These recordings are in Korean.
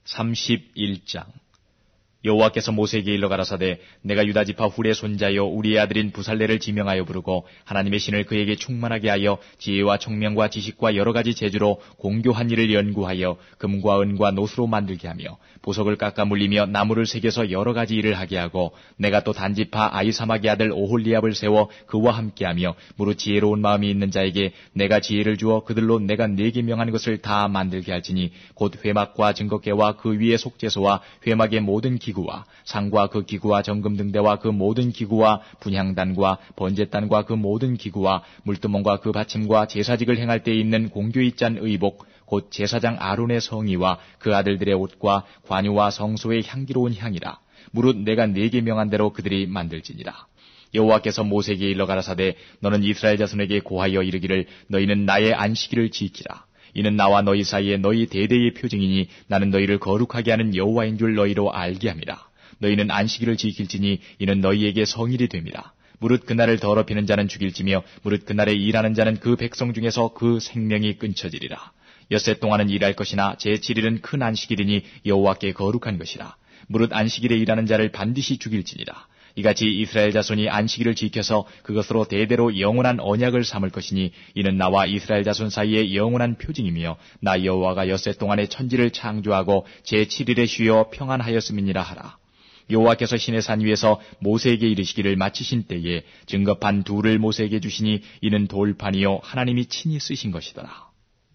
31장. 여호와께서 모세에게 일러 가라사대 내가 유다 지파 훌의 손자여 우리의 아들인 부살레를 지명하여 부르고 하나님의 신을 그에게 충만하게 하여 지혜와 총명과 지식과 여러 가지 재주로 공교한 일을 연구하여 금과 은과 노수로 만들게 하며 보석을 깎아 물리며 나무를 새겨서 여러 가지 일을 하게 하고 내가 또 단지파 아히사막의 아들 오홀리압을 세워 그와 함께하며 무릇 지혜로운 마음이 있는 자에게 내가 지혜를 주어 그들로 내가 네게 명한 것을 다 만들게 할지니 곧 회막과 증거궤와 그 위에 속죄소와 회막의 모든 기구와 상과 그 기구와 정금등대와 그 모든 기구와 분향단과 번제단과 그 모든 기구와 물두멍과 그 받침과 제사직을 행할 때에 입는 공교히 짠 의복 곧 제사장 아론의 성의와 그 아들들의 옷과 관유와 성소의 향기로운 향이라. 무릇 내가 네게 명한 대로 그들이 만들지니라. 여호와께서 모세에게 일러 가라사대 너는 이스라엘 자손에게 고하여 이르기를 너희는 나의 안식일을 지키라. 이는 나와 너희 사이에 너희 대대의 표징이니 나는 너희를 거룩하게 하는 여호와인 줄 너희로 알게 함이라. 너희는 안식일을 지킬지니 이는 너희에게 성일이 됨이라. 무릇 그날을 더럽히는 자는 죽일지며 무릇 그날에 일하는 자는 그 백성 중에서 그 생명이 끊쳐지리라. 엿새 동안은 일할 것이나 제7일은 큰 안식일이니 여호와께 거룩한 것이라. 무릇 안식일에 일하는 자를 반드시 죽일지니라. 이같이 이스라엘 자손이 안식일을 지켜서 그것으로 대대로 영원한 언약을 삼을 것이니 이는 나와 이스라엘 자손 사이에 영원한 표징이며 나 여호와가 엿새 동안에 천지를 창조하고 제7일에 쉬어 평안하였음이니라 하라. 여호와께서 시내산 위에서 모세에게 이르시기를 마치신 때에 증거판 둘을 모세에게 주시니 이는 돌판이요 하나님이 친히 쓰신 것이더라.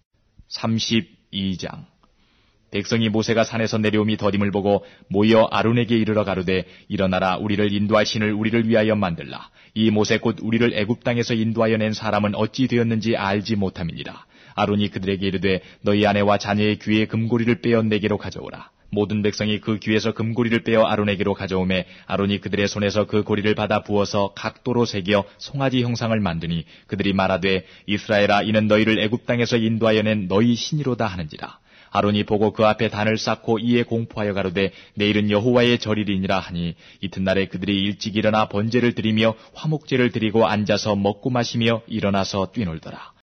32장. 백성이 모세가 산에서 내려옴이 더딤을 보고 모여 아론에게 이르러 가로되 일어나라 우리를 인도할 신을 우리를 위하여 만들라. 이 모세 곧 우리를 애굽 땅에서 인도하여 낸 사람은 어찌 되었는지 알지 못함이니라. 아론이 그들에게 이르되 너희 아내와 자녀의 귀에 금고리를 빼어 내게로 가져오라. 모든 백성이 그 귀에서 금고리를 빼어 아론에게로 가져오매 아론이 그들의 손에서 그 고리를 받아 부어서 각도로 새겨 송아지 형상을 만드니 그들이 말하되 이스라엘아 이는 너희를 애굽 땅에서 인도하여 낸 너희 신이로다 하는지라. 아론이 보고 그 앞에 단을 쌓고 이에 공포하여 가로되 내일은 여호와의 절일이니라 하니 이튿날에 그들이 일찍 일어나 번제를 드리며 화목제를 드리고 앉아서 먹고 마시며 일어나서 뛰놀더라.